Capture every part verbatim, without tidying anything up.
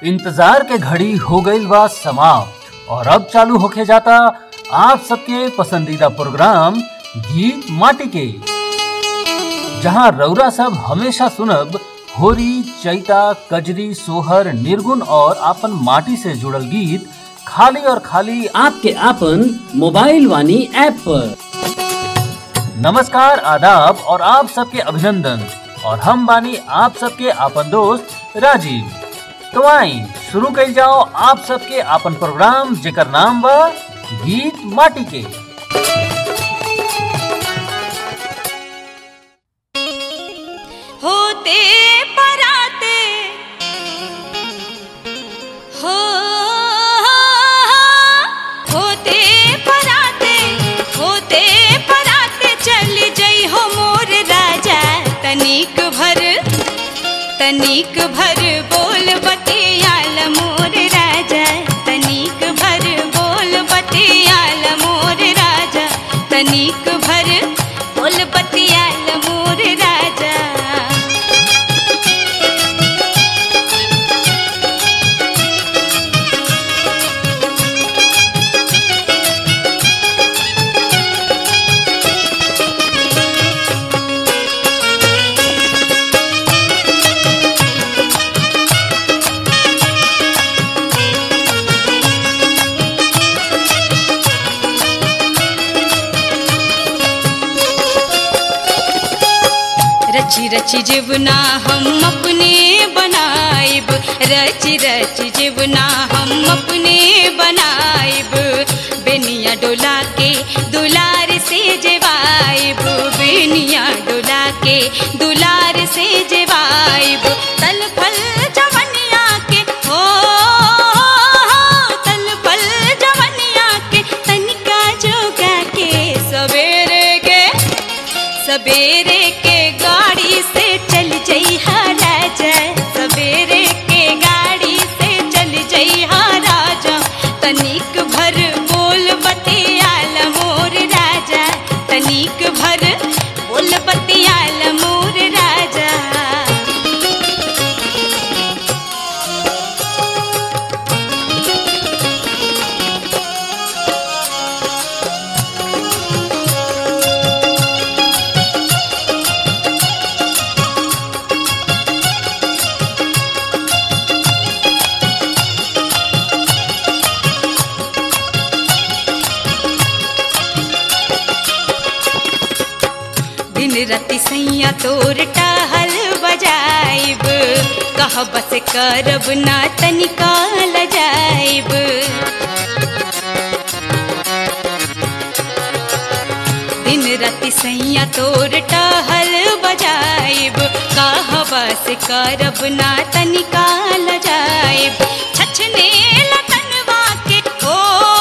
इंतजार के घड़ी हो गईल बा समाप्त और अब चालू होके जाता आप सबके पसंदीदा प्रोग्राम गीत माटी के, जहां रौरा सब हमेशा सुनब होरी, चैता, कजरी, सोहर, निर्गुण और आपन माटी से जुड़ल गीत खाली और खाली आपके आपन मोबाइल वानी ऐप पर। नमस्कार, आदाब और आप सबके अभिनंदन। और हम बानी आप सबके आपन दोस्त राजीव। तो आई शुरू कर जाओ आप सबके आपन प्रोग्राम जेकर नाम बा गीत माटी के। होते पराते हो होते पराते होते पराते चल जई हो मोर राजा, तनिक भर तनिक भर बोल बतियाल मोर राजा, तनिक भर बोल बतियाल मोर राजा, तनिक भर बोल बतियाल मोर राजा। रची रची जीवना हम अपने बनाइब, रची रची जीवना हम अपने बनाइब, बेनिया डोला के दुलार से जेवाइब, बेनिया डोला के दुलार से जेवाइब। तल फल जवनिया के हो तल फल जवनिया के तनिका जोगा के, सवेरे के सवेरे के गाड़ी से चल जई हा राजा, सवेरे के गाड़ी से चल जई हा राजा, तनिक भर बोल बतियाल मोर राजा, तनिक भर बोल बतियाल मोर राजा। रति सैया तोर टहल बजाइब, कह बस करब ना तनिका लजाइब। दिन रति सैया तोर टहल बजाइब, कह बस करब ना तनिका लजाइब। छछने लतनवा के हो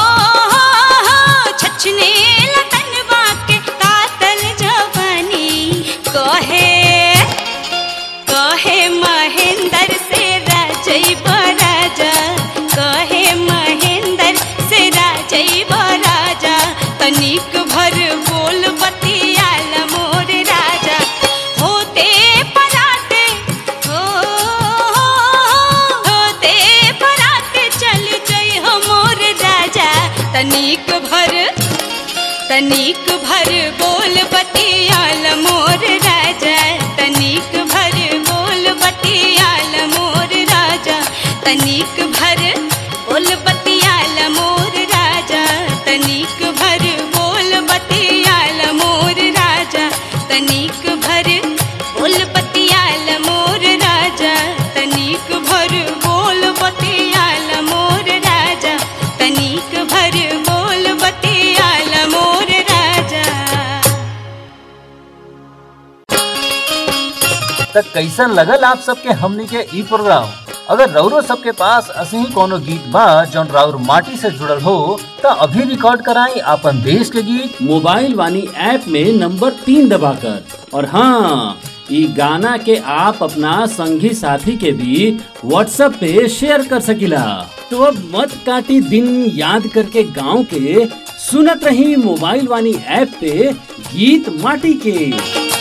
छछने लतनवा के तातल जवानी, कहे कहे महेंद्र से राजई राजा, कहे महेंद्र से राजई राजा, तनिक भर बोल बतियाल मोर राजा। होते पराते हो होते पराते चल जई हो मोर राजा, तनिक भर तनिक भर बोल बतियाल मोर राजा, तनिक भर बोल बतियाल मोर राजा, तनिक भर बोल बतियाल मोर राजा, तनिक भर बोल बतियाल मोर राजा, तनिक भर बोल बतियाल मोर राजा, तनिक भर बोल बतियाल मोर राजा, तनिक भर बोल बतियाल मोर राजा। तक कैसन लगल आप सबके हमनी के ई प्रोग्राम? अगर रौरो सबके पास असही कोनो गीत बा जौन राउर माटी से जुड़ल हो तो अभी रिकॉर्ड कराई आपन देश के गीत मोबाइल वानी ऐप में नंबर तीन दबाकर। और हाँ, ये गाना के आप अपना संगी साथी के भी व्हाट्सएप पे शेयर कर सकिला। तो अब मत काटी दिन याद करके गांव के, सुनत रही मोबाइल वानी ऐप पे गीत माटी के।